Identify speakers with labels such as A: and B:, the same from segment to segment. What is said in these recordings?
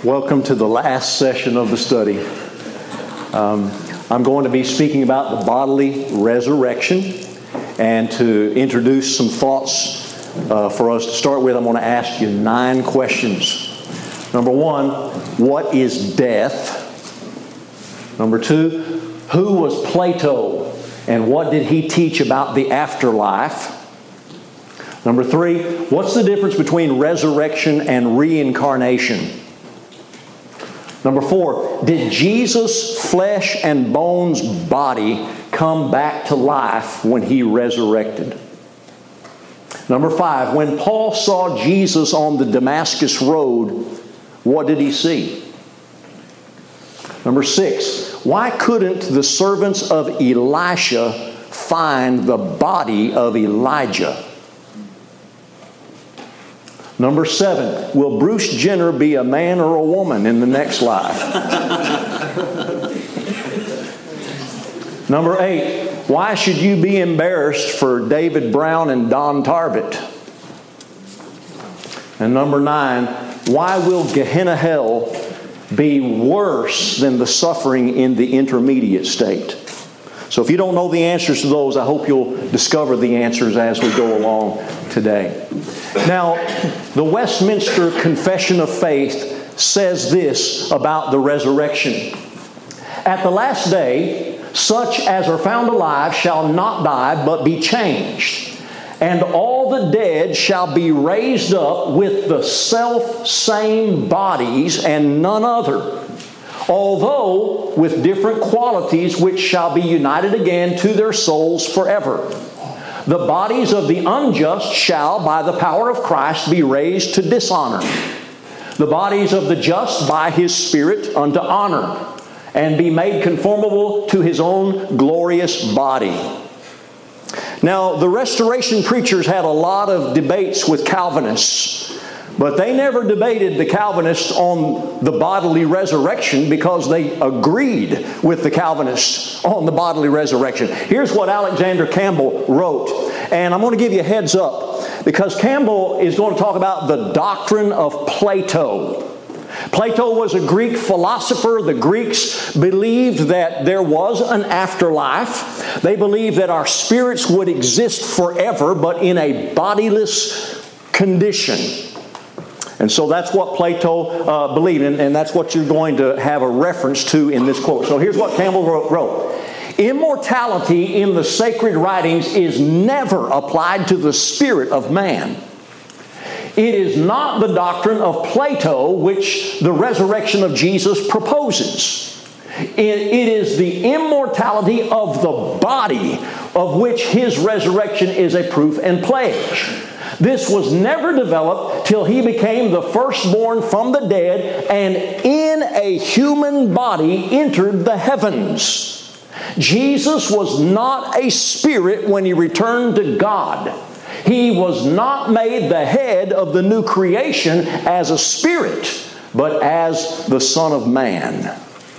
A: Welcome to the last session of the study. I'm going to be speaking about the bodily resurrection, and to introduce some thoughts for us to start with, I'm going to ask you 9 questions. Number 1, what is death? Number 2, who was Plato and what did he teach about the afterlife? Number 3, what's the difference between resurrection and reincarnation? Number 4, did Jesus' flesh and bones body come back to life when He resurrected? Number 5, when Paul saw Jesus on the Damascus road, what did he see? Number 6, why couldn't the servants of Elisha find the body of Elijah? Number 7, will Bruce Jenner be a man or a woman in the next life? Number 8, why should you be embarrassed for David Brown and Don Tarbett? And number 9, why will Gehenna hell be worse than the suffering in the intermediate state? So if you don't know the answers to those, I hope you'll discover the answers as we go along today. Now, the Westminster Confession of Faith says this about the resurrection. At the last day, such as are found alive shall not die, but be changed. And all the dead shall be raised up with the self-same bodies and none other, although with different qualities, which shall be united again to their souls forever. The bodies of the unjust shall, by the power of Christ, be raised to dishonor. The bodies of the just by His Spirit unto honor, and be made conformable to His own glorious body. Now, the Restoration preachers had a lot of debates with Calvinists, but they never debated the Calvinists on the bodily resurrection because they agreed with the Calvinists on the bodily resurrection. Here's what Alexander Campbell wrote, and I'm going to give you a heads up because Campbell is going to talk about the doctrine of Plato. Plato was a Greek philosopher. The Greeks believed that there was an afterlife. They believed that our spirits would exist forever, but in a bodiless condition. And so that's what Plato believed, and that's what you're going to have a reference to in this quote. So here's what Campbell wrote. Immortality in the sacred writings is never applied to the spirit of man. It is not the doctrine of Plato which the resurrection of Jesus proposes. It is the immortality of the body of which His resurrection is a proof and pledge. This was never developed till He became the firstborn from the dead and in a human body entered the heavens. Jesus was not a spirit when He returned to God. He was not made the head of the new creation as a spirit, but as the Son of Man.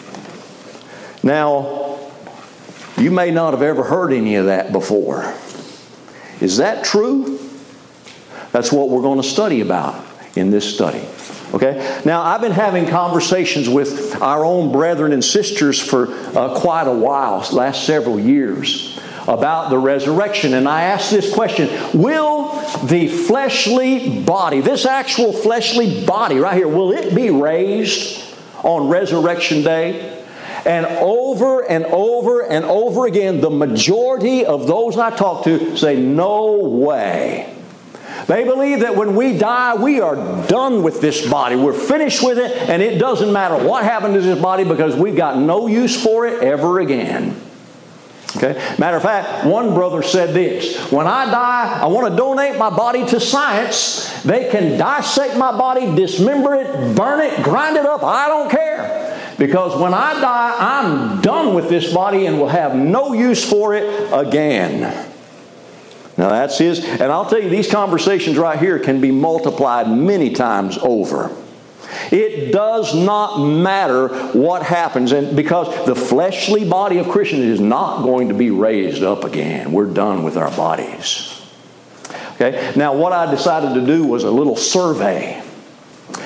A: Now, you may not have ever heard any of that before. Is that true? That's what we're going to study about in this study. Okay? Now, I've been having conversations with our own brethren and sisters for quite a while, last several years, about the resurrection. And I asked this question, will the fleshly body, this actual fleshly body right here, will it be raised on Resurrection Day? And over and over and over again, the majority of those I talk to say, no way. They believe that when we die, we are done with this body. We're finished with it, and it doesn't matter what happened to this body because we've got no use for it ever again. Okay? Matter of fact, one brother said this, when I die, I want to donate my body to science. They can dissect my body, dismember it, burn it, grind it up. I don't care. Because when I die, I'm done with this body and will have no use for it again. Now that's his, and I'll tell you, these conversations right here can be multiplied many times over. It does not matter what happens, and because the fleshly body of Christians is not going to be raised up again. We're done with our bodies. Okay? Now what I decided to do was a little survey.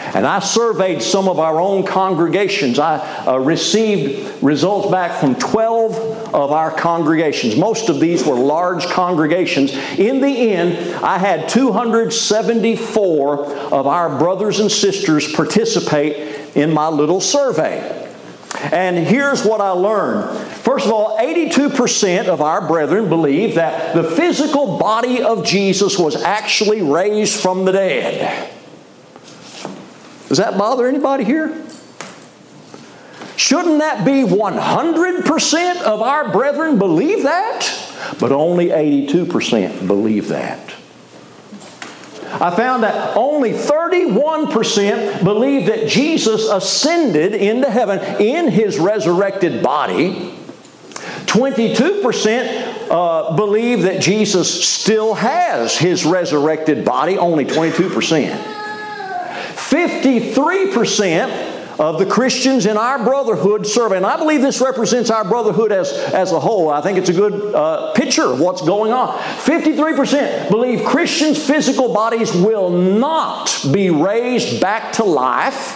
A: And I surveyed some of our own congregations. I received results back from 12 of our congregations. Most of these were large congregations. In the end, I had 274 of our brothers and sisters participate in my little survey. And here's what I learned. First of all, 82% of our brethren believe that the physical body of Jesus was actually raised from the dead. Does that bother anybody here? Shouldn't that be 100% of our brethren believe that? But only 82% believe that. I found that only 31% believe that Jesus ascended into heaven in His resurrected body. 22% believe that Jesus still has His resurrected body, only 22%. 53% of the Christians in our brotherhood survey, and I believe this represents our brotherhood as a whole. I think it's a good picture of what's going on. 53% believe Christians' physical bodies will not be raised back to life.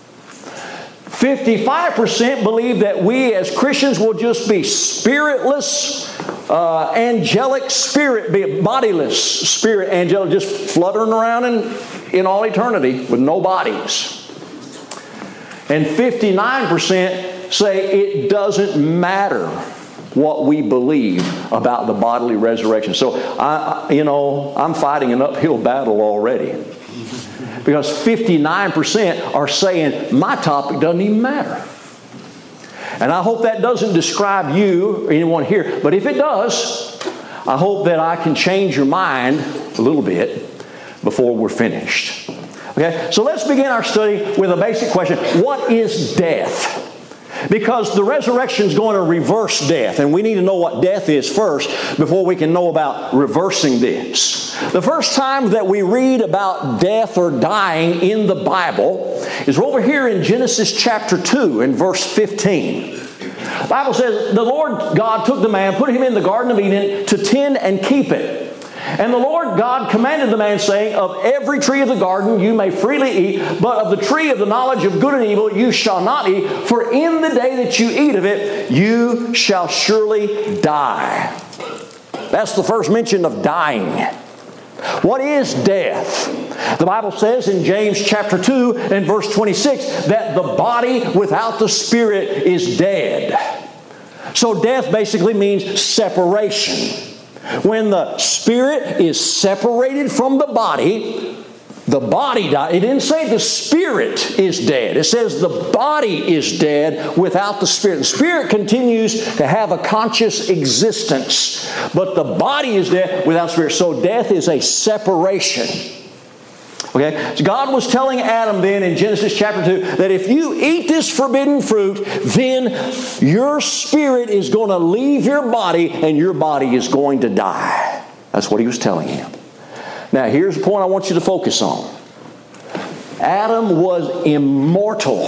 A: 55% believe that we as Christians will just be spiritless, angelic spirit, be bodiless spirit, angelic, just fluttering around in all eternity with no bodies. And 59% say it doesn't matter what we believe about the bodily resurrection. So, I'm fighting an uphill battle already. Because 59% are saying, my topic doesn't even matter. And I hope that doesn't describe you or anyone here. But if it does, I hope that I can change your mind a little bit before we're finished. Okay, so let's begin our study with a basic question. What is death? Because the resurrection is going to reverse death, and we need to know what death is first before we can know about reversing this. The first time that we read about death or dying in the Bible is over here in Genesis chapter 2 and verse 15. The Bible says, the Lord God took the man, put him in the Garden of Eden to tend and keep it. And the Lord God commanded the man, saying, of every tree of the garden you may freely eat, but of the tree of the knowledge of good and evil you shall not eat, for in the day that you eat of it, you shall surely die. That's the first mention of dying. What is death? The Bible says in James chapter 2 and verse 26 that the body without the spirit is dead. So death basically means separation. When the spirit is separated from the body dies. It didn't say the spirit is dead. It says the body is dead without the spirit. The spirit continues to have a conscious existence, but the body is dead without spirit. So death is a separation. Okay? So God was telling Adam then in Genesis chapter 2 that if you eat this forbidden fruit, then your spirit is going to leave your body and your body is going to die. That's what He was telling him. Now here's the point I want you to focus on. Adam was immortal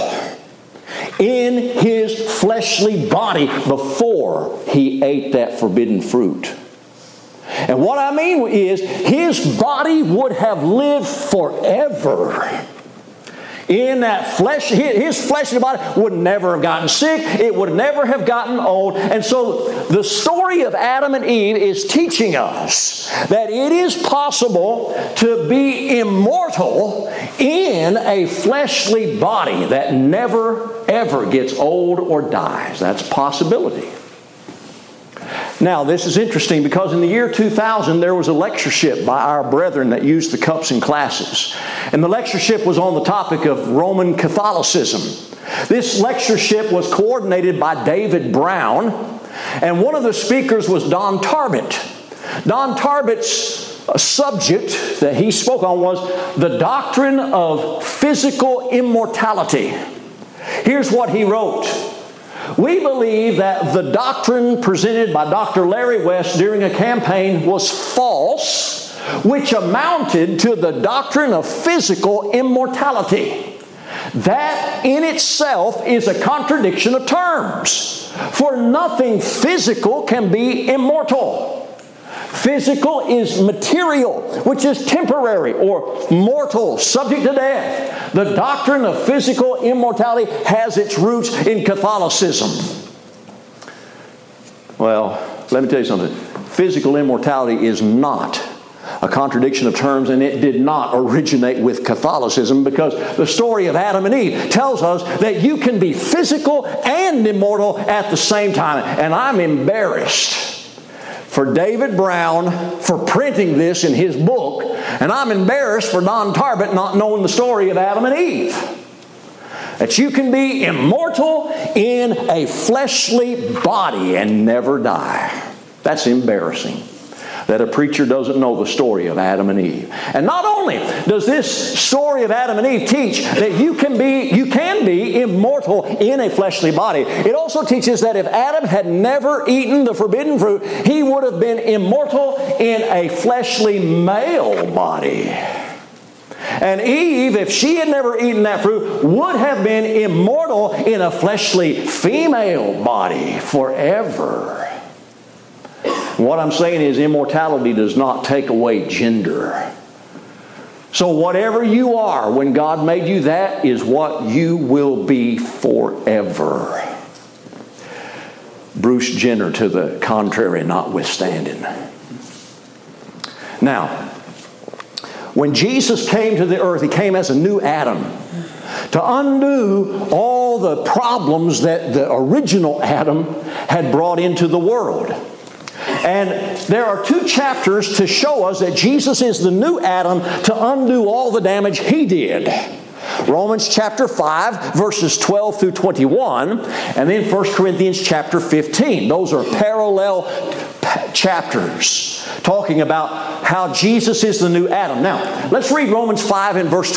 A: in his fleshly body before he ate that forbidden fruit. And what I mean is, his body would have lived forever. In that flesh, his fleshly body would never have gotten sick. It would never have gotten old. And so the story of Adam and Eve is teaching us that it is possible to be immortal in a fleshly body that never, ever gets old or dies. That's a possibility. Now, this is interesting because in the year 2000, there was a lectureship by our brethren that used the cups in classes. And the lectureship was on the topic of Roman Catholicism. This lectureship was coordinated by David Brown. And one of the speakers was Don Tarbett. Don Tarbett's subject that he spoke on was the doctrine of physical immortality. Here's what he wrote. We believe that the doctrine presented by Dr. Larry West during a campaign was false, which amounted to the doctrine of physical immortality. That in itself is a contradiction of terms, for nothing physical can be immortal. Physical is material, which is temporary or mortal, subject to death. The doctrine of physical immortality has its roots in Catholicism. Well, let me tell you something. Physical immortality is not a contradiction of terms, and it did not originate with Catholicism, because the story of Adam and Eve tells us that you can be physical and immortal at the same time. And I'm embarrassed for David Brown for printing this in his book, and I'm embarrassed for Don Tarbett not knowing the story of Adam and Eve. That you can be immortal in a fleshly body and never die. That's embarrassing. That a preacher doesn't know the story of Adam and Eve. And not only does this story of Adam and Eve teach that you can be immortal in a fleshly body, it also teaches that if Adam had never eaten the forbidden fruit, he would have been immortal in a fleshly male body. And Eve, if she had never eaten that fruit, would have been immortal in a fleshly female body forever. What I'm saying is immortality does not take away gender. So whatever you are when God made you, that is what you will be forever. Bruce Jenner to the contrary notwithstanding. Now, when Jesus came to the earth, He came as a new Adam to undo all the problems that the original Adam had brought into the world. And there are 2 chapters to show us that Jesus is the new Adam to undo all the damage He did. Romans chapter 5, verses 12 through 21, and then 1 Corinthians chapter 15. Those are parallel chapters talking about how Jesus is the new Adam. Now, let's read Romans 5 and verse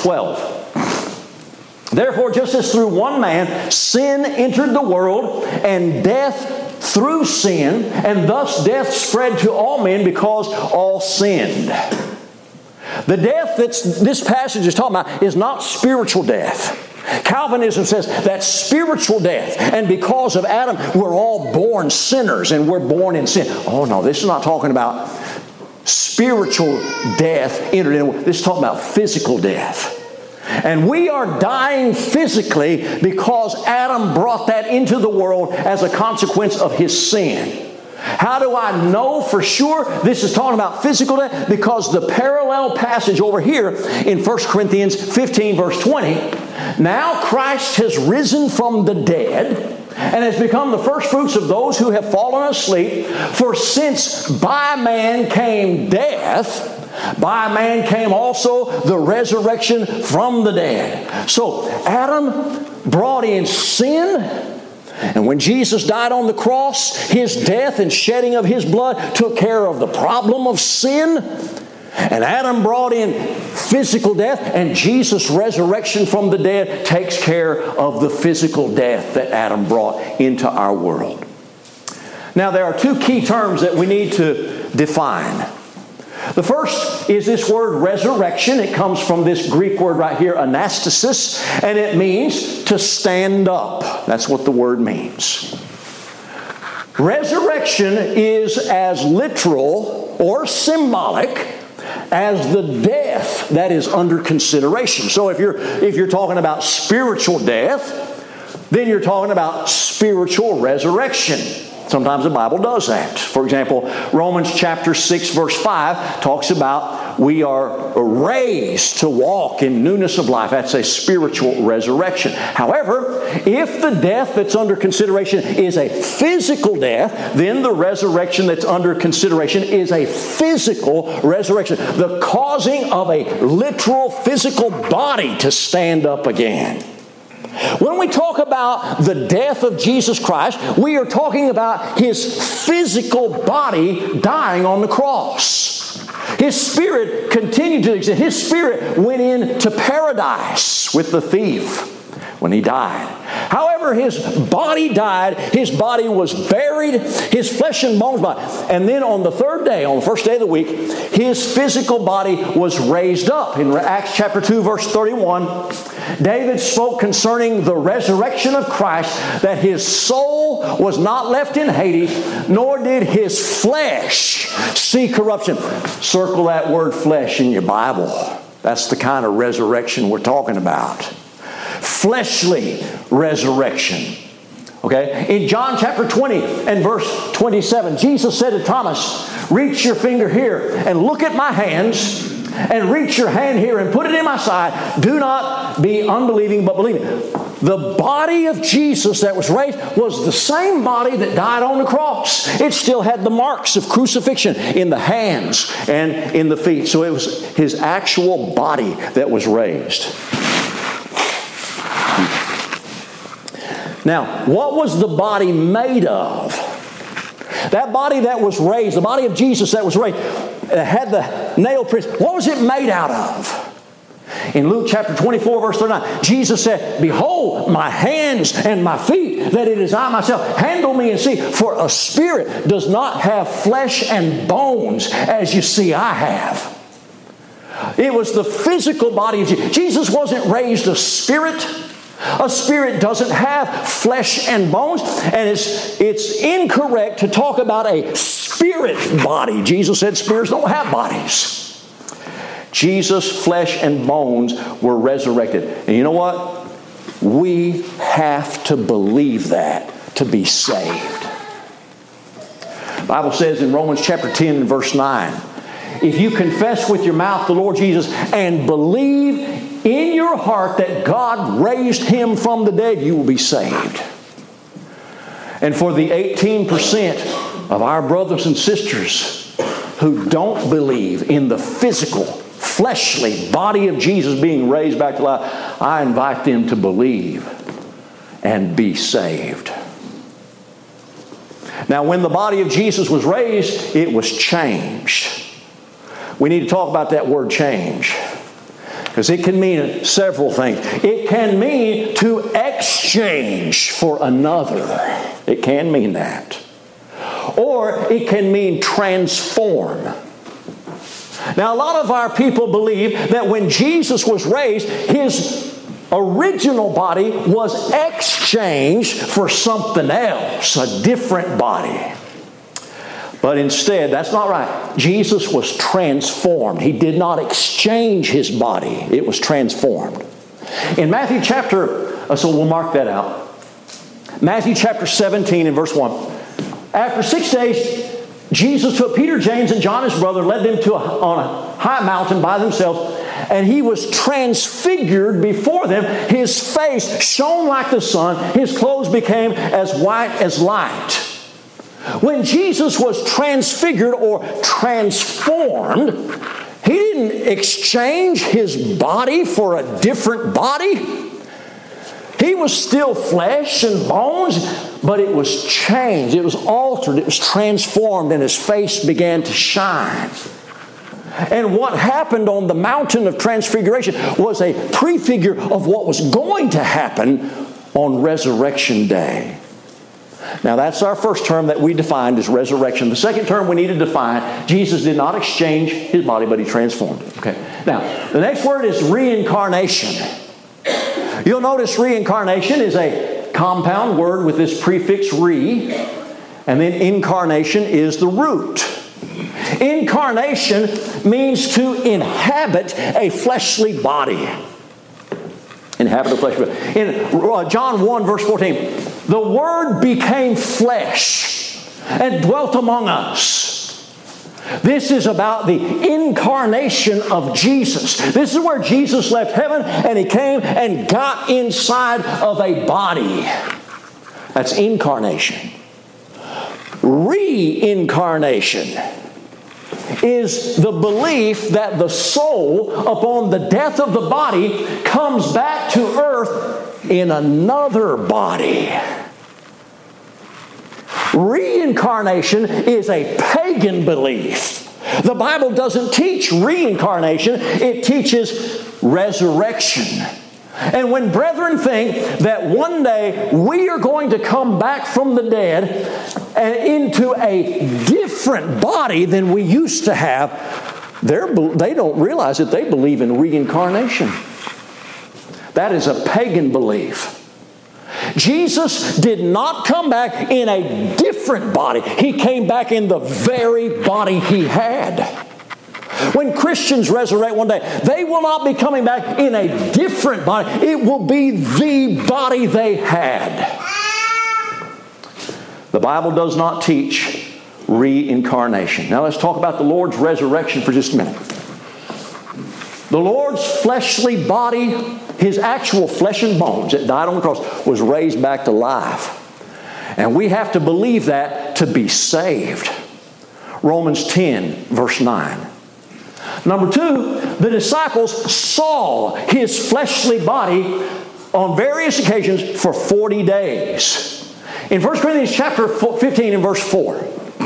A: 12. Therefore, just as through one man sin entered the world, and death through sin, and thus death spread to all men because all sinned. The death that this passage is talking about is not spiritual death. Calvinism says that's spiritual death. And because of Adam, we're all born sinners and we're born in sin. Oh no, this is not talking about spiritual death entered in. This is talking about physical death. And we are dying physically because Adam brought that into the world as a consequence of his sin. How do I know for sure this is talking about physical death? Because the parallel passage over here in 1 Corinthians 15 verse 20, now Christ has risen from the dead and has become the first fruits of those who have fallen asleep. For since by man came death, by man came also the resurrection from the dead. So Adam brought in sin, and when Jesus died on the cross, His death and shedding of His blood took care of the problem of sin. And Adam brought in physical death, and Jesus' resurrection from the dead takes care of the physical death that Adam brought into our world. Now, there are 2 key terms that we need to define. The first is this word resurrection. It comes from this Greek word right here, anastasis, and it means to stand up. That's what the word means. Resurrection is as literal or symbolic as the death that is under consideration. So if you're talking about spiritual death, then you're talking about spiritual resurrection. Sometimes the Bible does that. For example, Romans chapter 6 verse 5 talks about we are raised to walk in newness of life. That's a spiritual resurrection. However, if the death that's under consideration is a physical death, then the resurrection that's under consideration is a physical resurrection. The causing of a literal physical body to stand up again. When we talk about the death of Jesus Christ, we are talking about His physical body dying on the cross. His spirit continued to exist. His spirit went into paradise with the thief when he died. However, whenever his body died, his body was buried, his flesh and bones body. And then on the third day, on the first day of the week, his physical body was raised up. In Acts chapter 2, verse 31, David spoke concerning the resurrection of Christ, that his soul was not left in Hades, nor did his flesh see corruption. Circle that word flesh in your Bible. That's the kind of resurrection we're talking about. Fleshly resurrection. Okay? In John chapter 20 and verse 27, Jesus said to Thomas, reach your finger here and look at my hands, and reach your hand here and put it in my side. Do not be unbelieving, but believing. The body of Jesus that was raised was the same body that died on the cross. It still had the marks of crucifixion in the hands and in the feet. So it was his actual body that was raised. Now, what was the body made of? That body that was raised, the body of Jesus that was raised, had the nail prints. What was it made out of? In Luke chapter 24, verse 39, Jesus said, behold my hands and my feet, that it is I myself. Handle me and see. For a spirit does not have flesh and bones as you see I have. It was the physical body of Jesus. Jesus wasn't raised a spirit. A spirit doesn't have flesh and bones, and it's incorrect to talk about a spirit body. Jesus said spirits don't have bodies. Jesus' flesh and bones were resurrected. And you know what? We have to believe that to be saved. The Bible says in Romans chapter 10 and verse 9, if you confess with your mouth the Lord Jesus and believe in your heart that God raised Him from the dead, you will be saved. And for the 18% of our brothers and sisters who don't believe in the physical, fleshly body of Jesus being raised back to life, I invite them to believe and be saved. Now, when the body of Jesus was raised, it was changed. We need to talk about that word change, because it can mean several things. It can mean to exchange for another. It can mean that. Or it can mean transform. Now, a lot of our people believe that when Jesus was raised, His original body was exchanged for something else, a different body. But instead, that's not right. Jesus was transformed. He did not exchange His body. It was transformed. In Matthew chapter, so we'll mark that out. Matthew chapter 17 and verse 1. After 6 days, Jesus took Peter, James, and John, his brother, led them on a high mountain by themselves, and He was transfigured before them. His face shone like the sun. His clothes became as white as light. When Jesus was transfigured or transformed, He didn't exchange His body for a different body. He was still flesh and bones, but it was changed. It was altered. It was transformed, and His face began to shine. And what happened on the mountain of transfiguration was a prefigure of what was going to happen on Resurrection Day. Now, that's our first term that we defined as resurrection. The second term we need to define, Jesus did not exchange His body, but He transformed it. Okay. Now, the next word is reincarnation. You'll notice reincarnation is a compound word with this prefix re, and then incarnation is the root. Incarnation means to inhabit a fleshly body. Inhabit a fleshly body. In John 1 verse 14, the Word became flesh and dwelt among us. This is about the incarnation of Jesus. This is where Jesus left heaven and He came and got inside of a body. That's incarnation. Reincarnation is the belief that the soul, upon the death of the body, comes back to earth in another body. Reincarnation is a pagan belief. The Bible doesn't teach reincarnation. It teaches resurrection. And when brethren think that one day we are going to come back from the dead and into a different body than we used to have, they don't realize that they believe in reincarnation. That is a pagan belief. Jesus did not come back in a different body. He came back in the very body He had. When Christians resurrect one day, they will not be coming back in a different body. It will be the body they had. The Bible does not teach reincarnation. Now let's talk about the Lord's resurrection for just a minute. The Lord's fleshly body, His actual flesh and bones that died on the cross, was raised back to life. And we have to believe that to be saved. Romans 10, verse 9. Number two, the disciples saw His fleshly body on various occasions for 40 days. In 1 Corinthians chapter 15 and verse 4,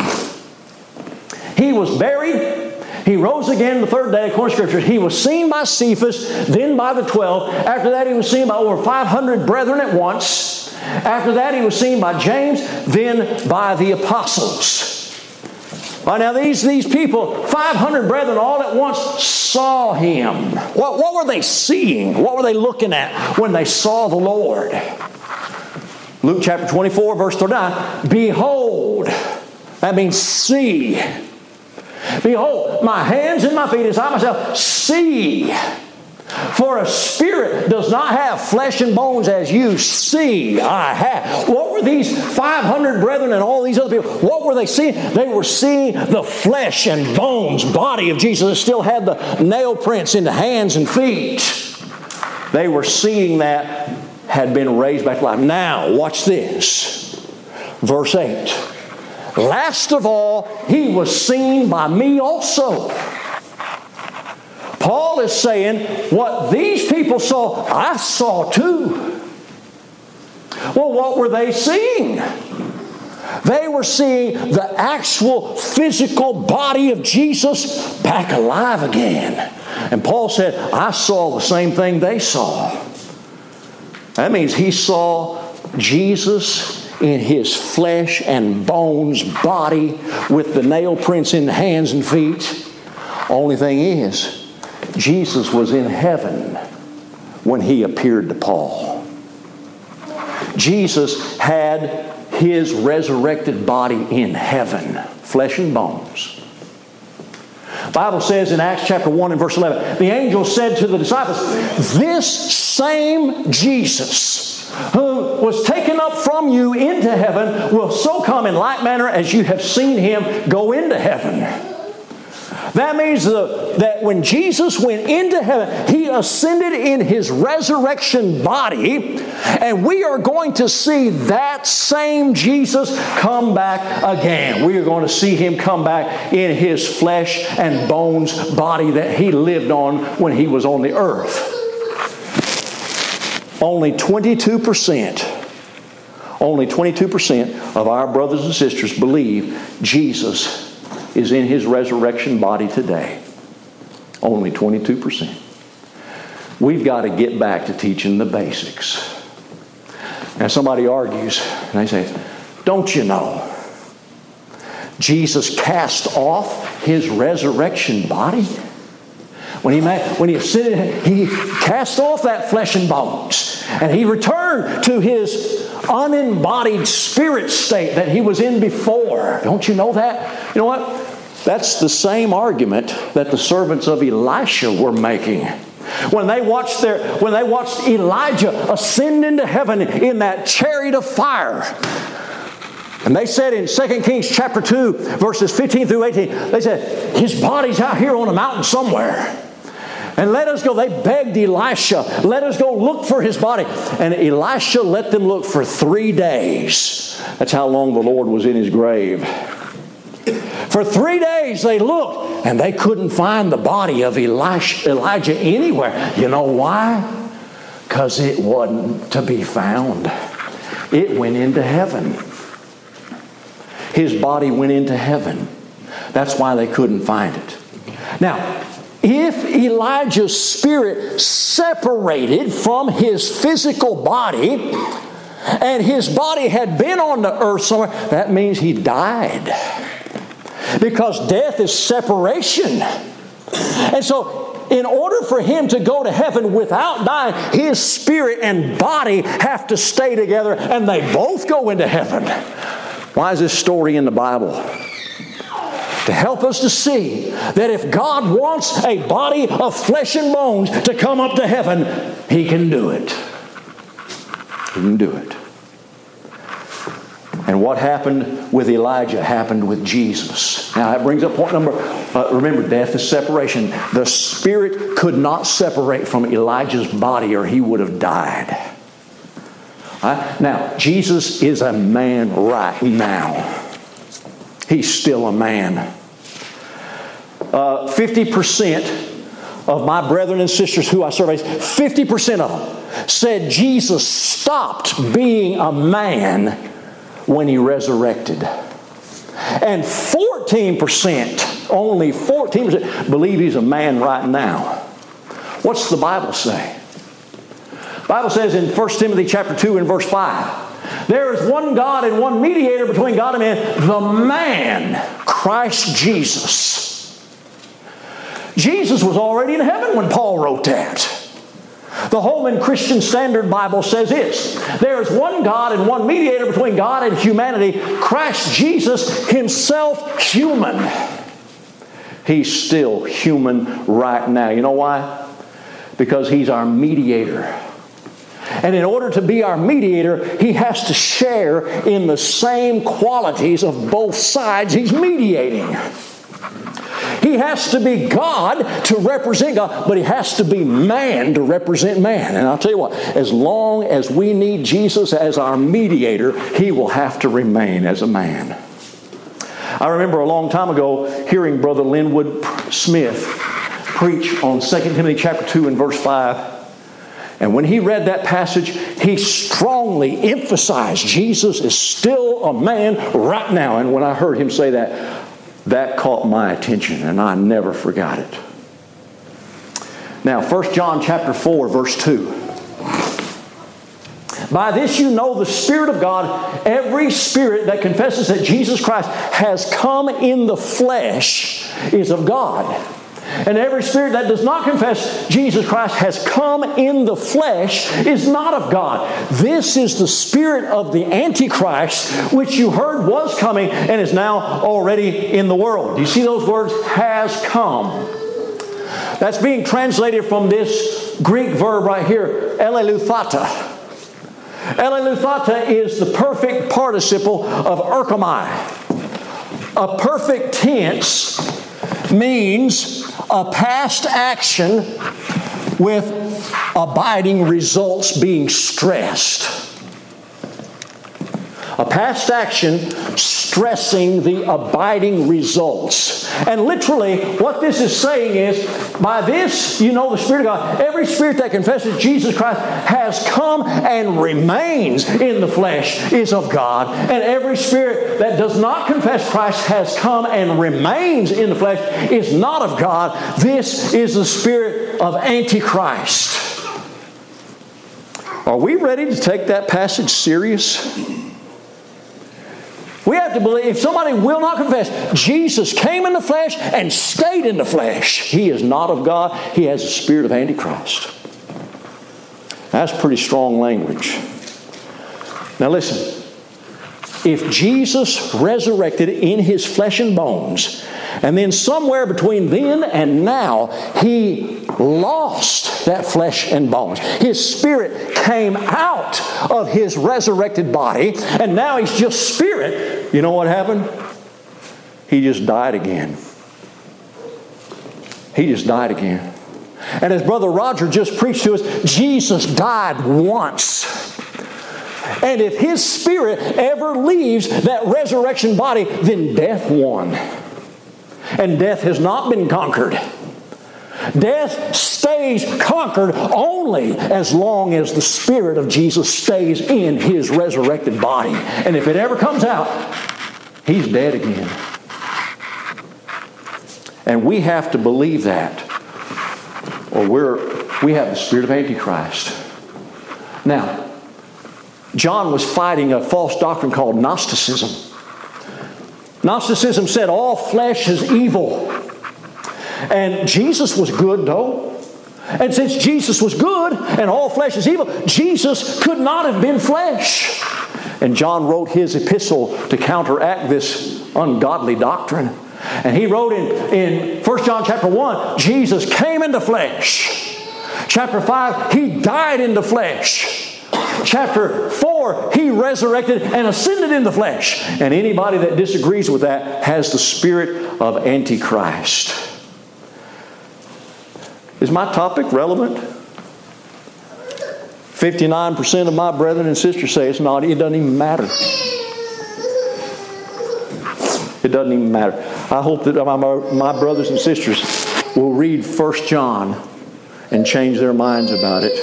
A: He was buried. He rose again the third day, according to Scripture. He was seen by Cephas, then by the 12. After that, He was seen by over 500 brethren at once. After that, He was seen by James, then by the apostles. All right, now these people, 500 brethren all at once saw Him. What were they seeing? What were they looking at when they saw the Lord? Luke chapter 24, verse 39. Behold, that means see. Behold, my hands and my feet, as I myself see. For a spirit does not have flesh and bones as you see I have. What were these 500 brethren and all these other people? What were they seeing? They were seeing the flesh and bones body of Jesus that still had the nail prints in the hands and feet. They were seeing that had been raised back to life. Now, watch this. Verse 8. Last of all, He was seen by me also. Paul is saying, what these people saw, I saw too. Well, what were they seeing? They were seeing the actual physical body of Jesus back alive again. And Paul said, I saw the same thing they saw. That means he saw Jesus in His flesh and bones body with the nail prints in the hands and feet. Only thing is, Jesus was in heaven when He appeared to Paul. Jesus had His resurrected body in heaven, flesh and bones. The Bible says in Acts chapter 1 and verse 11, the angel said to the disciples, this same Jesus who was taken up from you into heaven will so come in like manner as you have seen Him go into heaven. That means that when Jesus went into heaven, He ascended in His resurrection body, and we are going to see that same Jesus come back again. We are going to see Him come back in His flesh and bones body that He lived on when He was on the earth. Only 22% of our brothers and sisters believe Jesus is in His resurrection body today. Only 22%. We've got to get back to teaching the basics. Now somebody argues, and they say, don't you know, Jesus cast off His resurrection body? When He ascended, He cast off that flesh and bones. And He returned to His unembodied spirit state that He was in before. Don't you know that? You know what? That's the same argument that the servants of Elisha were making. When they watched Elijah ascend into heaven in that chariot of fire. And they said in 2 Kings chapter 2, verses 15 through 18, they said, His body's out here on a mountain somewhere. And let us go. They begged Elisha, let us go look for His body. And Elisha let them look for 3 days. That's how long the Lord was in His grave. For 3 days they looked, and they couldn't find the body of Elijah anywhere. You know why? Because it wasn't to be found. It went into heaven. His body went into heaven. That's why they couldn't find it. Now, if Elijah's spirit separated from his physical body, and his body had been on the earth somewhere, that means he died. Because death is separation. And so, in order for him to go to heaven without dying, his spirit and body have to stay together, and they both go into heaven. Why is this story in the Bible? To help us to see that if God wants a body of flesh and bones to come up to heaven, He can do it. He can do it. And what happened with Elijah happened with Jesus. Now that brings up point number, remember, death is separation. The spirit could not separate from Elijah's body or he would have died. Now, Jesus is a man right now. He's still a man. 50% of my brethren and sisters who I surveyed, 50% of them said Jesus stopped being a man when He resurrected. And 14%, only 14%, believe He's a man right now. What's the Bible say? The Bible says in 1 Timothy chapter 2 and verse 5, there is one God and one mediator between God and man, the man, Christ Jesus. Jesus was already in heaven when Paul wrote that. The Holman Christian Standard Bible says this: there is one God and one mediator between God and humanity, Christ Jesus, Himself human. He's still human right now. You know why? Because He's our mediator. And in order to be our mediator, He has to share in the same qualities of both sides He's mediating. He has to be God to represent God, but He has to be man to represent man. And I'll tell you what, as long as we need Jesus as our mediator, He will have to remain as a man. I remember a long time ago hearing Brother Linwood Smith preach on 2 Timothy chapter 2 and verse 5. And when he read that passage, he strongly emphasized Jesus is still a man right now. And when I heard him say that, that caught my attention, and I never forgot it. Now, 1 John chapter 4, verse 2. By this you know the Spirit of God. Every spirit that confesses that Jesus Christ has come in the flesh is of God. And every spirit that does not confess Jesus Christ has come in the flesh is not of God. This is the spirit of the Antichrist, which you heard was coming and is now already in the world. Do you see those words? Has come. That's being translated from this Greek verb right here, eleleuthata. Eleleuthata is the perfect participle of erchomai. A perfect tense means a past action with abiding results being stressed. A past action stressing the abiding results. And literally, what this is saying is, by this you know the Spirit of God. Every spirit that confesses Jesus Christ has come and remains in the flesh is of God. And every spirit that does not confess Christ has come and remains in the flesh is not of God. This is the spirit of Antichrist. Are we ready to take that passage serious? We have to believe, if somebody will not confess, Jesus came in the flesh and stayed in the flesh, he is not of God. He has the spirit of Antichrist. That's pretty strong language. Now listen, if Jesus resurrected in His flesh and bones, and then somewhere between then and now, He lost that flesh and bones. His spirit came out of His resurrected body, and now He's just spirit. You know what happened? He just died again. He just died again. And as Brother Roger just preached to us, Jesus died once. And if His spirit ever leaves that resurrection body, then death won. And death has not been conquered. Death stays conquered only as long as the Spirit of Jesus stays in His resurrected body. And if it ever comes out, He's dead again. And we have to believe that or we have the spirit of Antichrist. Now, John was fighting a false doctrine called Gnosticism. Gnosticism said all flesh is evil. And Jesus was good, though. And since Jesus was good and all flesh is evil, Jesus could not have been flesh. And John wrote his epistle to counteract this ungodly doctrine. And he wrote in 1 John chapter 1, Jesus came into flesh. Chapter 5, He died into flesh. Chapter 4, He resurrected and ascended into flesh. And anybody that disagrees with that has the spirit of Antichrist. Is my topic relevant? 59% of my brethren and sisters say it's not. It doesn't even matter. It doesn't even matter. I hope that my brothers and sisters will read 1 John and change their minds about it.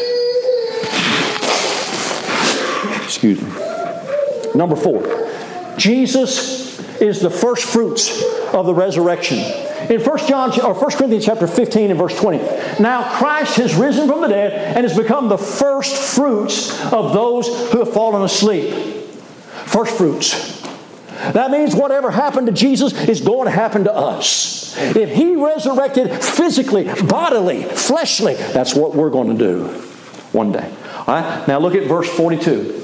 A: Excuse me. Number 4. Jesus is the first fruits of the resurrection. In 1 Corinthians chapter 15 and verse 20. Now Christ has risen from the dead and has become the first fruits of those who have fallen asleep. First fruits. That means whatever happened to Jesus is going to happen to us. If He resurrected physically, bodily, fleshly, that's what we're going to do one day. All right? Now look at verse 42.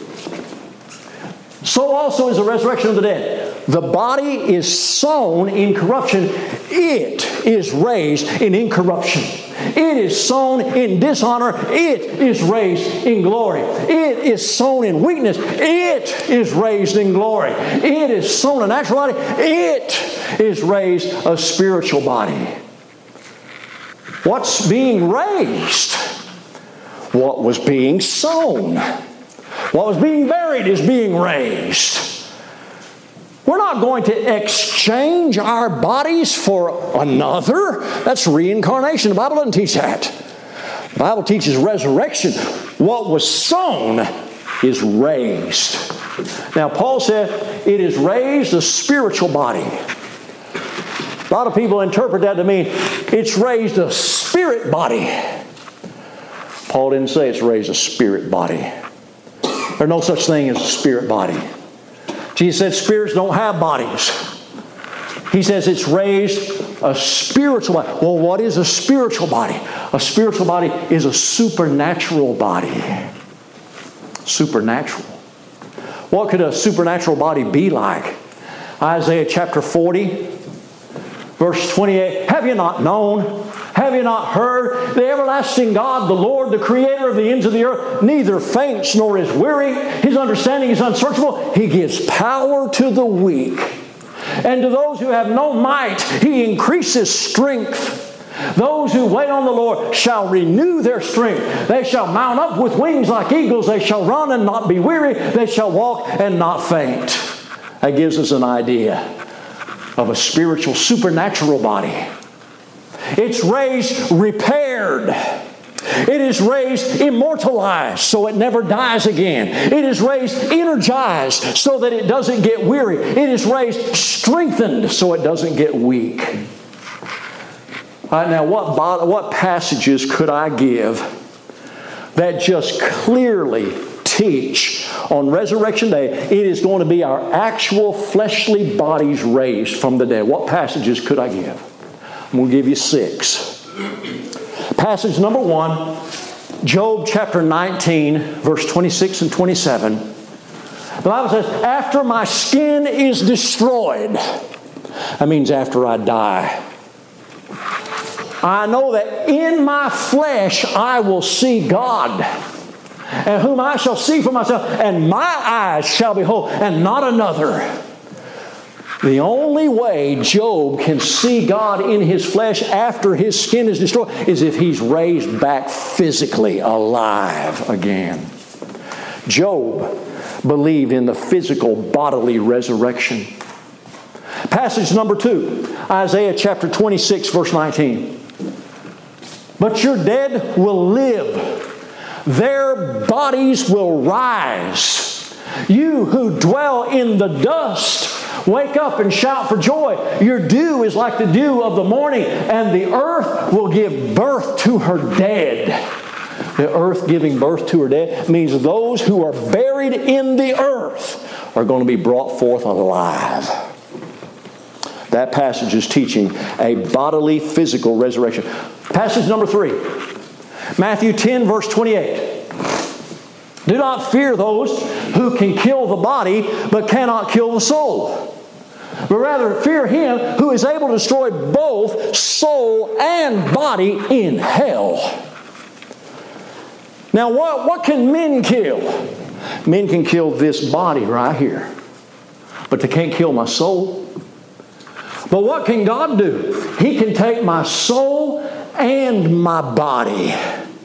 A: So also is the resurrection of the dead. The body is sown in corruption. It is raised in incorruption. It is sown in dishonor. It is raised in glory. It is sown in weakness. It is raised in glory. It is sown a natural body. It is raised a spiritual body. What's being raised? What was being sown? What was being buried is being raised. We're not going to exchange our bodies for another. That's reincarnation. The Bible doesn't teach that. The Bible teaches resurrection. What was sown is raised. Now, Paul said it is raised a spiritual body. A lot of people interpret that to mean it's raised a spirit body. Paul didn't say it's raised a spirit body. There's no such thing as a spirit body. Jesus said spirits don't have bodies. He says it's raised a spiritual body. Well, what is a spiritual body? A spiritual body is a supernatural body. Supernatural. What could a supernatural body be like? Isaiah chapter 40, verse 28. Have you not known? Have you not heard? The everlasting God, the Lord, the Creator of the ends of the earth, neither faints nor is weary. His understanding is unsearchable. He gives power to the weak. And to those who have no might, He increases strength. Those who wait on the Lord shall renew their strength. They shall mount up with wings like eagles. They shall run and not be weary. They shall walk and not faint. That gives us an idea of a spiritual, supernatural body. It's raised repaired. It is raised immortalized so it never dies again. It is raised energized so that it doesn't get weary. It is raised strengthened so it doesn't get weak. All right, now what passages could I give that just clearly teach on Resurrection Day it is going to be our actual fleshly bodies raised from the dead? What passages could I give? I'm going to give you 6. Passage number 1, Job chapter 19, verse 26 and 27. The Bible says, after my skin is destroyed, that means after I die, I know that in my flesh I will see God, and whom I shall see for myself, and my eyes shall behold, and not another. The only way Job can see God in his flesh after his skin is destroyed is if he's raised back physically alive again. Job believed in the physical bodily resurrection. Passage number 2, Isaiah chapter 26, verse 19. But your dead will live. Their bodies will rise. You who dwell in the dust Wake up and shout for joy. Your dew is like the dew of the morning, and the earth will give birth to her dead. The earth giving birth to her dead means those who are buried in the earth are going to be brought forth alive. That passage is teaching a bodily, physical resurrection. Passage number 3. Matthew 10, verse 28. Do not fear those who can kill the body, but cannot kill the soul. But rather fear Him who is able to destroy both soul and body in hell. Now what can men kill? Men can kill this body right here. But they can't kill my soul. But what can God do? He can take my soul and my body.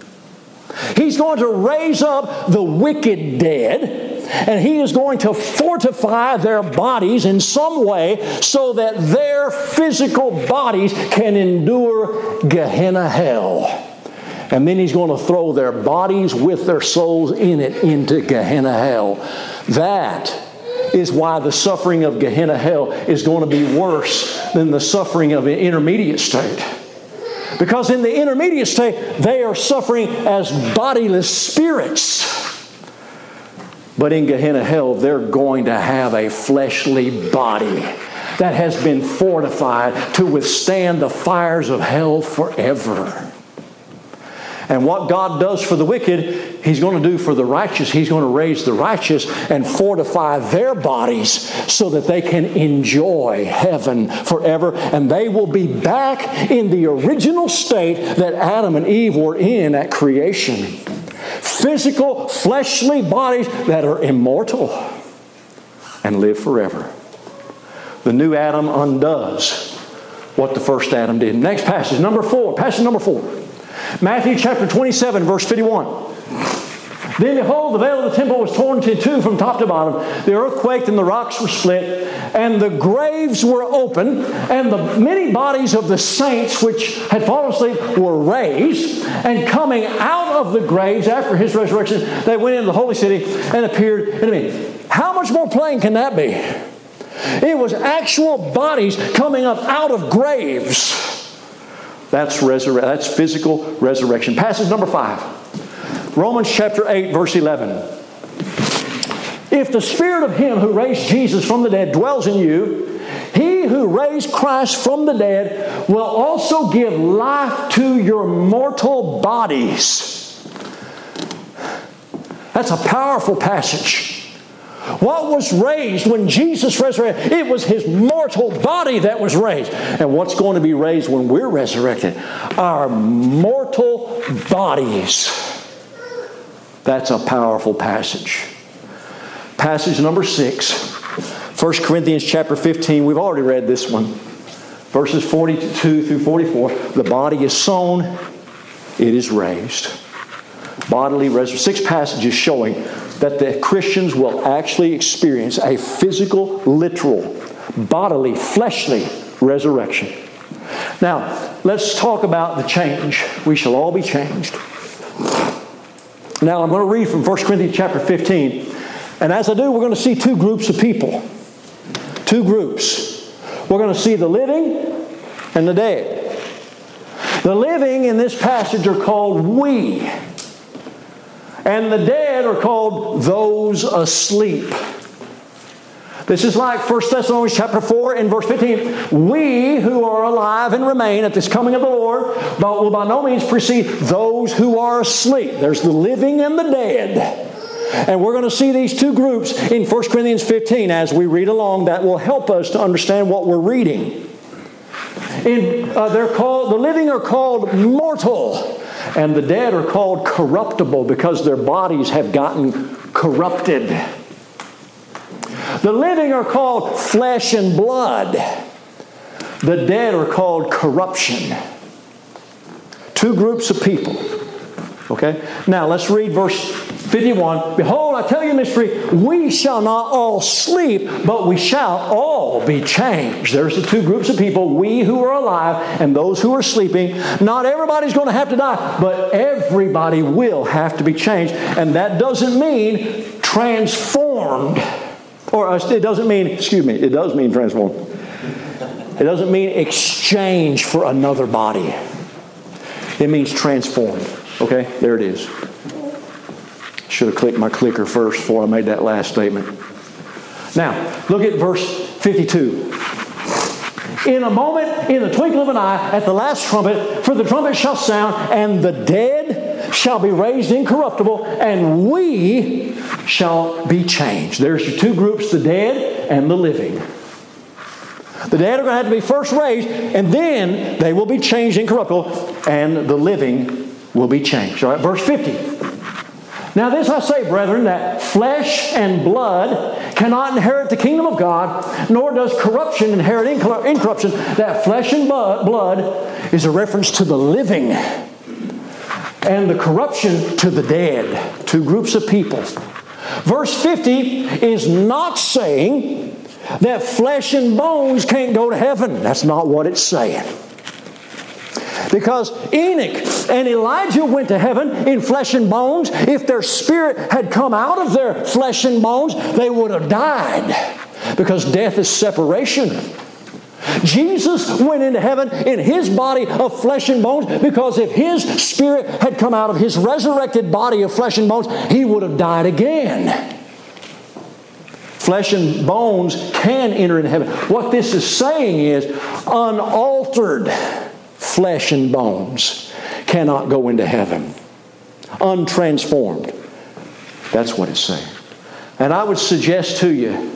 A: He's going to raise up the wicked dead, and He is going to fortify their bodies in some way so that their physical bodies can endure Gehenna hell. And then He's going to throw their bodies with their souls in it into Gehenna hell. That is why the suffering of Gehenna hell is going to be worse than the suffering of an intermediate state. Because in the intermediate state, they are suffering as bodiless spirits. But in Gehenna hell, they're going to have a fleshly body that has been fortified to withstand the fires of hell forever. And what God does for the wicked, He's going to do for the righteous. He's going to raise the righteous and fortify their bodies so that they can enjoy heaven forever. And they will be back in the original state that Adam and Eve were in at creation. Physical, fleshly bodies that are immortal and live forever. The new Adam undoes what the first Adam did. Next passage, number 4. Passage number 4. Matthew chapter 27, verse 51. Then behold, the veil of the temple was torn in two from top to bottom. The earth quaked and the rocks were split, and the graves were open, and the many bodies of the saints which had fallen asleep were raised. And coming out of the graves after His resurrection, they went into the holy city and appeared unto me. How much more plain can that be? It was actual bodies coming up out of graves. That's physical resurrection. Passage number 5. Romans chapter 8, verse 11. If the Spirit of Him who raised Jesus from the dead dwells in you, He who raised Christ from the dead will also give life to your mortal bodies. That's a powerful passage. What was raised when Jesus resurrected? It was His mortal body that was raised. And what's going to be raised when we're resurrected? Our mortal bodies. That's a powerful passage. Passage number 6. 1 Corinthians chapter 15. We've already read this one. Verses 42 through 44. The body is sown. It is raised. Bodily resurrection. 6 passages showing that the Christians will actually experience a physical, literal, bodily, fleshly resurrection. Now, let's talk about the change. We shall all be changed. Now, I'm going to read from 1 Corinthians chapter 15. And as I do, we're going to see 2 groups of people. 2 groups. We're going to see the living and the dead. The living in this passage are called we. And the dead are called those asleep. This is like 1 Thessalonians chapter 4 and verse 15. We who are alive and remain at this coming of the Lord, but will by no means precede those who are asleep. There's the living and the dead. And we're going to see these 2 groups in 1 Corinthians 15 as we read along. That will help us to understand what we're reading. The living are called mortal. And the dead are called corruptible because their bodies have gotten corrupted. The living are called flesh and blood. The dead are called corruption. 2 groups of people. Okay? Now let's read verse 51. Behold, I tell you a mystery. We shall not all sleep, but we shall all be changed. There's the 2 groups of people. We who are alive and those who are sleeping. Not everybody's going to have to die, but everybody will have to be changed. And that doesn't mean transformed. Or it doesn't mean, it does mean transformed. It doesn't mean exchange for another body. It means transformed. Okay, there it is. Should have clicked my clicker first before I made that last statement. Now, look at verse 52. In a moment, in the twinkling of an eye, at the last trumpet, for the trumpet shall sound, and the dead shall be raised incorruptible, and we shall be changed. There's your two groups, the dead and the living. The dead are going to have to be first raised, and then they will be changed incorruptible, and the living will be changed. All right, verse 50. Now this I say, brethren, that flesh and blood cannot inherit the kingdom of God, nor does corruption inherit incorruption. That flesh and blood is a reference to the living, and the corruption to the dead. Two groups of people. Verse 50 is not saying that flesh and bones can't go to heaven. That's not what it's saying. Because Enoch and Elijah went to heaven in flesh and bones. If their spirit had come out of their flesh and bones, they would have died. Because death is separation. Jesus went into heaven in His body of flesh and bones, because if His spirit had come out of His resurrected body of flesh and bones, He would have died again. Flesh and bones can enter into heaven. What this is saying is unaltered flesh and bones cannot go into heaven. Untransformed. That's what it's saying. And I would suggest to you,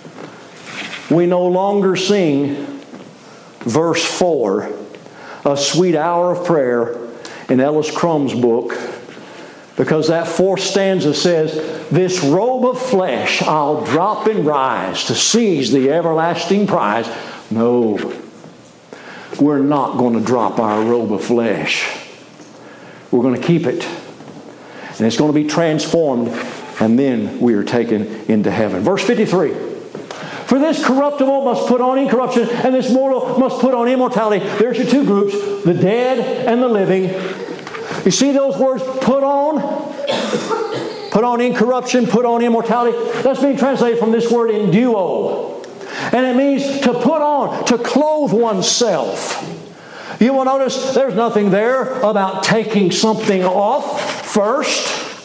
A: we no longer sing verse 4, A Sweet Hour of Prayer, in Ellis Crumb's book, because that fourth stanza says, this robe of flesh I'll drop and rise to seize the everlasting prize. No, we're not going to drop our robe of flesh. We're going to keep it. And it's going to be transformed, and then we are taken into heaven. Verse 53. For this corruptible must put on incorruption, and this mortal must put on immortality. There's your two groups, the dead and the living. You see those words, put on? Put on incorruption, put on immortality. That's being translated from this word enduo. And it means to put on, to clothe oneself. You will notice there's nothing there about taking something off first.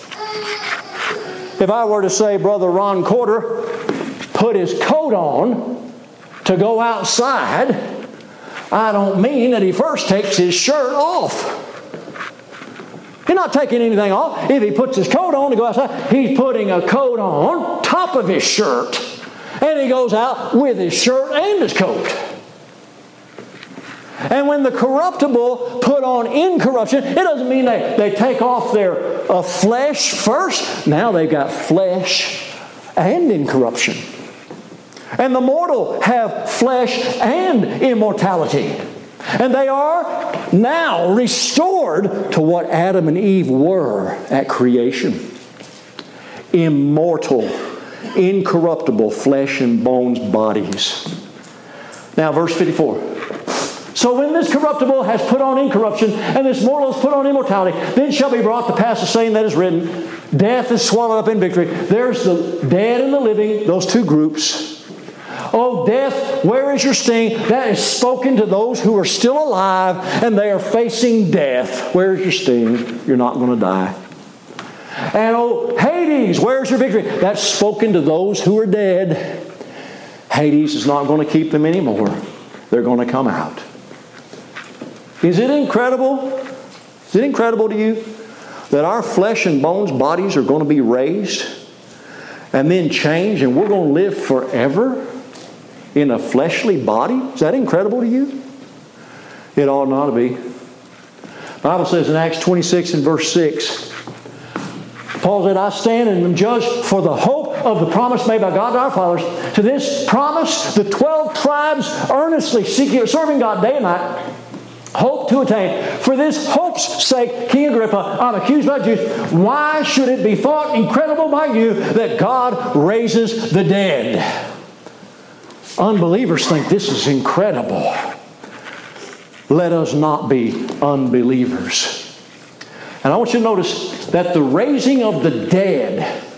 A: If I were to say, Brother Ron Corder put his coat on to go outside, I don't mean that he first takes his shirt off. He's not taking anything off. If he puts his coat on to go outside, he's putting a coat on top of his shirt. And he goes out with his shirt and his coat. And when the corruptible put on incorruption, it doesn't mean they take off their flesh first. Now they've got flesh and incorruption. And the mortal have flesh and immortality. And they are now restored to what Adam and Eve were at creation. Immortal, incorruptible flesh and bones bodies. Now verse 54. So when this corruptible has put on incorruption, and this mortal has put on immortality, then shall be brought to pass the saying that is written, death is swallowed up in victory. There's the dead and the living, those two groups. Oh, death, where is your sting? That is spoken to those who are still alive, and they are facing death. Where's your sting? You're not going to die. And oh, Hades, where's your victory? That's spoken to those who are dead. Hades is not going to keep them anymore. They're going to come out. Is it incredible? Is it incredible to you that our flesh and bones bodies are going to be raised and then changed, and we're going to live forever in a fleshly body? Is that incredible to you? It ought not to be. The Bible says in Acts 26 and verse 6, Paul said, I stand and am judged for the hope of the promise made by God to our fathers. To this promise, the 12 tribes earnestly seeking, serving God day and night, hope to attain. For this hope's sake, King Agrippa, I'm accused by Jews. Why should it be thought incredible by you that God raises the dead? Unbelievers think this is incredible. Let us not be unbelievers. And I want you to notice that the raising of the dead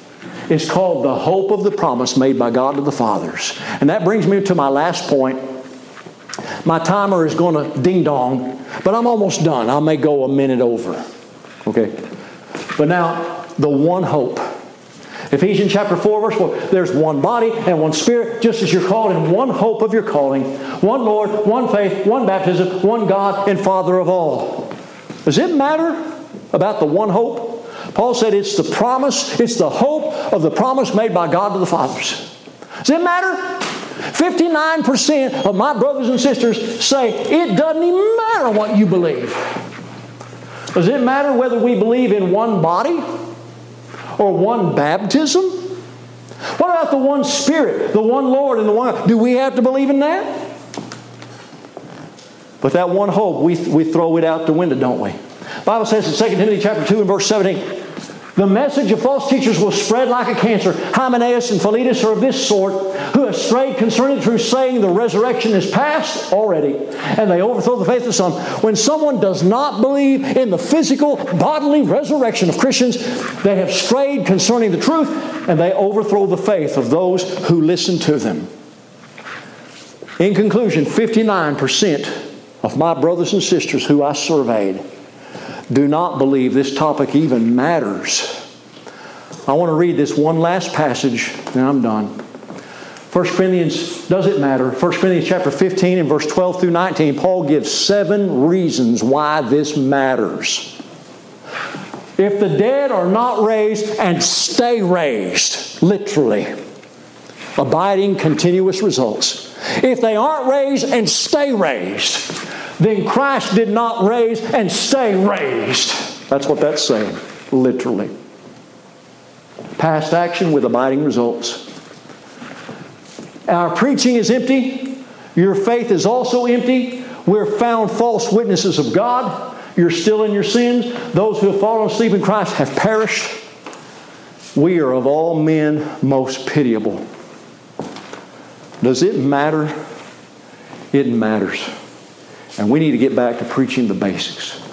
A: is called the hope of the promise made by God to the fathers. And that brings me to my last point. My timer is going to ding-dong, but I'm almost done. I may go a minute over. Okay? But now, the one hope. Ephesians chapter 4, verse 4. There's one body and one Spirit, just as you're called in one hope of your calling. One Lord, one faith, one baptism, one God and Father of all. Does it matter about the one hope? Paul said it's the promise, it's the hope of the promise made by God to the fathers. Does it matter? 59% of my brothers and sisters say it doesn't even matter what you believe. Does it matter whether we believe in one body or one baptism? What about the one Spirit, the one Lord, and the one... Do we have to believe in that? But that one hope, we throw it out the window, don't we? The Bible says in 2 Timothy chapter 2 and verse 17, the message of false teachers will spread like a cancer. Hymenaeus and Philetus are of this sort, who have strayed concerning the truth, saying the resurrection is past already, and they overthrow the faith of some. When someone does not believe in the physical, bodily resurrection of Christians, they have strayed concerning the truth, and they overthrow the faith of those who listen to them. In conclusion, 59% of my brothers and sisters who I surveyed do not believe this topic even matters. I want to read this one last passage, and I'm done. 1 Corinthians, does it matter? 1 Corinthians chapter 15 and verse 12 through 19, Paul gives 7 reasons why this matters. If the dead are not raised and stay raised, literally, abiding continuous results. If they aren't raised and stay raised, then Christ did not raise and stay raised. That's what that's saying, literally. Past action with abiding results. Our preaching is empty. Your faith is also empty. We're found false witnesses of God. You're still in your sins. Those who have fallen asleep in Christ have perished. We are of all men most pitiable. Does it matter? It matters. And we need to get back to preaching the basics.